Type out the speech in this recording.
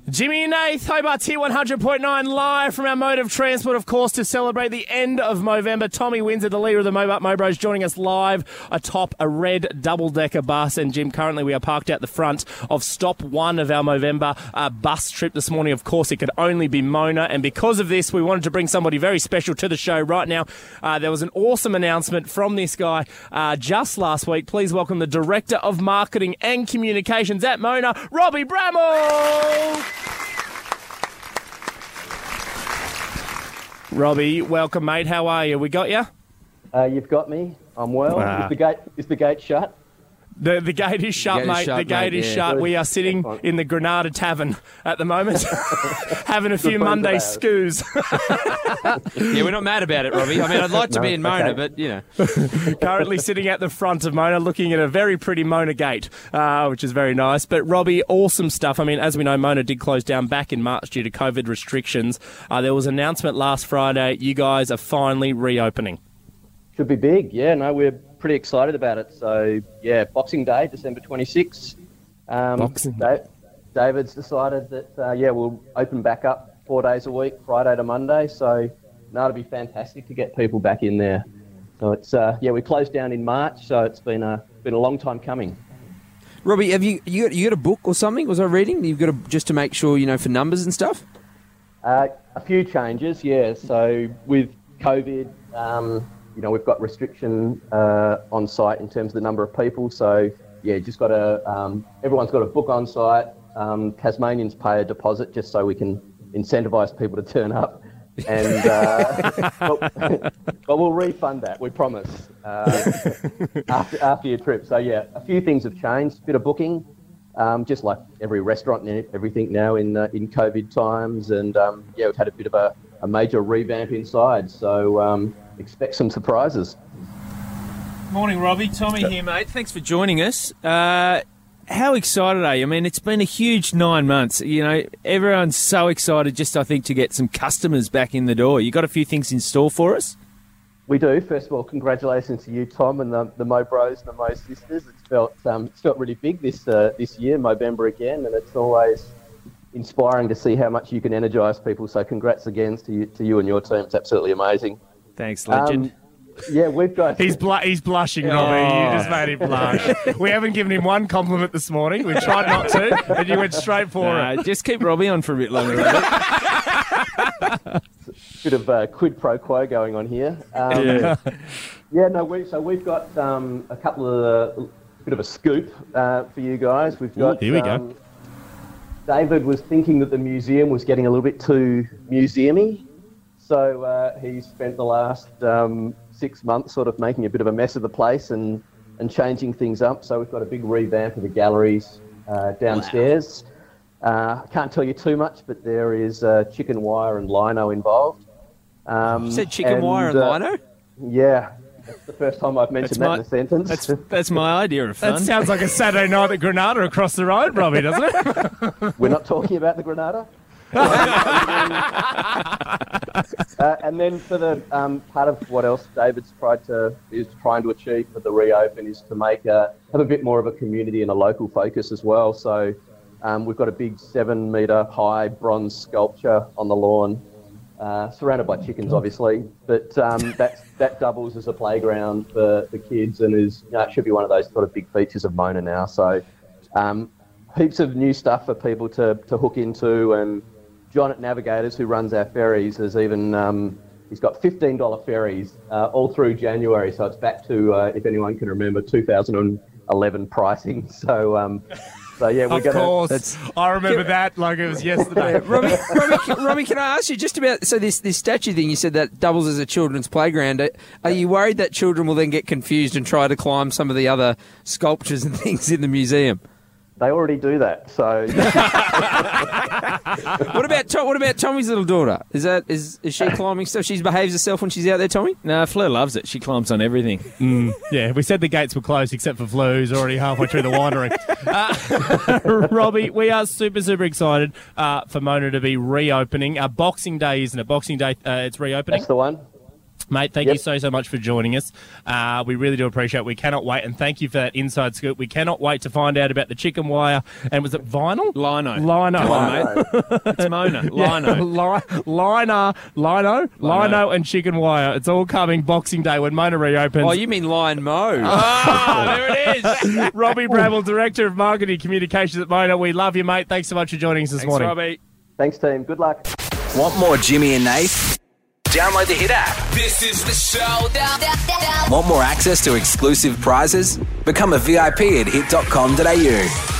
Jimmy and Nath, Hobart's here 100.9 live from our mode of transport, of course, to celebrate the end of Movember. Tommy Windsor, the leader of the Mobart Mobros, joining us live atop a red double-decker bus. And Jim, currently we are parked out the front of stop one of our Movember bus trip this morning. Of course, it could only be Mona. And because of this, we wanted to bring somebody very special to the show right now. There was an awesome announcement from this guy just last week. Please welcome the Director of Marketing and Communications at Mona, Robbie Bramall. Robbie, welcome, mate. How are you? We got you? You've got me. I'm well. Is the gate shut? The gate is shut, mate. The gate is shut. We are sitting in the Granada Tavern at the moment, having a few Monday scoos. Yeah, we're not mad about it, Robbie. I mean, I'd like to be in Mona, but, you know. Currently sitting at the front of Mona, looking at a very pretty Mona gate, which is very nice. But, Robbie, awesome stuff. I mean, as we know, Mona did close down back in March due to COVID restrictions. There was an announcement last Friday. You guys are finally reopening. Should be big. Yeah, no, we're pretty excited about it. So, yeah, Boxing Day, December 26th. David's decided that, we'll open back up 4 days a week, Friday to Monday. So, no, it'll be fantastic to get people back in there. So, it's we closed down in March, so it's been a long time coming. Robbie, have you got a book or something? Was I reading? You've got just to make sure, for numbers and stuff? A few changes, yeah. So, with COVID... we've got restriction on site in terms of the number of people. So, yeah, just got everyone's got a book on site. Tasmanians pay a deposit just so we can incentivise people to turn up. And but we'll refund that, we promise, after your trip. So, yeah, a few things have changed. A bit of booking, just like every restaurant and everything now in COVID times. And, we've had a bit of a major revamp inside. So... expect some surprises. Morning, Robbie. Tommy here, mate. Thanks for joining us. How excited are you? I mean, it's been a huge 9 months. Everyone's so excited just, I think, to get some customers back in the door. You got a few things in store for us? We do. First of all, congratulations to you, Tom, and the Mo Bros and the Mo Sisters. It's felt really big this year, Movember again, and it's always inspiring to see how much you can energise people. So congrats again to you and your team. It's absolutely amazing. Thanks, legend. We've got... He's blushing, Robbie. You just made him blush. We haven't given him one compliment this morning. We tried not to, and you went straight for it. Just keep Robbie on for a bit longer. Bit of quid pro quo going on here. We've got a couple of... bit of a scoop for you guys. We've got... Here we go. David was thinking that the museum was getting a little bit too museum-y. So he spent the last 6 months sort of making a bit of a mess of the place and changing things up. So we've got a big revamp of the galleries downstairs. I can't tell you too much, but there is chicken wire and lino involved. You said chicken wire and lino? Yeah. That's the first time I've mentioned that in a sentence. That's my idea of fun. That sounds like a Saturday night at Granada across the road, Robbie, doesn't it? We're not talking about the Granada? And then for the part of what else David's trying to achieve for the reopen is to have a bit more of a community and a local focus as well. So we've got a big 7-metre high bronze sculpture on the lawn, surrounded by chickens, obviously. But that doubles as a playground for the kids and it should be one of those sort of big features of Mona now. So heaps of new stuff for people to hook into. And John at Navigators, who runs our ferries, has even he's got $15 ferries all through January. So it's back to, if anyone can remember, 2011 pricing. So yeah, we're going to... Of course. I remember that like it was yesterday. Robbie, can I ask you just about... So this statue thing, you said that doubles as a children's playground. Are you worried that children will then get confused and try to climb some of the other sculptures and things in the museum? They already do that, so... What about Tommy's little daughter? Is she climbing stuff? She behaves herself when she's out there, Tommy? No, Fleur loves it. She climbs on everything. Yeah, we said the gates were closed except for Fleur, who's already halfway through the wandering. Robbie, we are super, super excited for Mona to be reopening. Boxing Day, isn't it? Boxing Day, it's reopening. That's the one. Mate, thank you so much for joining us. We really do appreciate it. We cannot wait, and thank you for that inside scoop. We cannot wait to find out about the chicken wire, and was it vinyl? Lino. Lino. Come on, mate. It's Mona. Lino and chicken wire. It's all coming Boxing Day when Mona reopens. Oh, you mean Lion Mo. There it is. Robbie Bramble, Director of Marketing Communications at Mona. We love you, mate. Thanks so much for joining us this morning. Robbie. Thanks, team. Good luck. Want more Jimmy and Nath? Download the Hit app. This is the show. Want more access to exclusive prizes? Become a VIP at hit.com.au.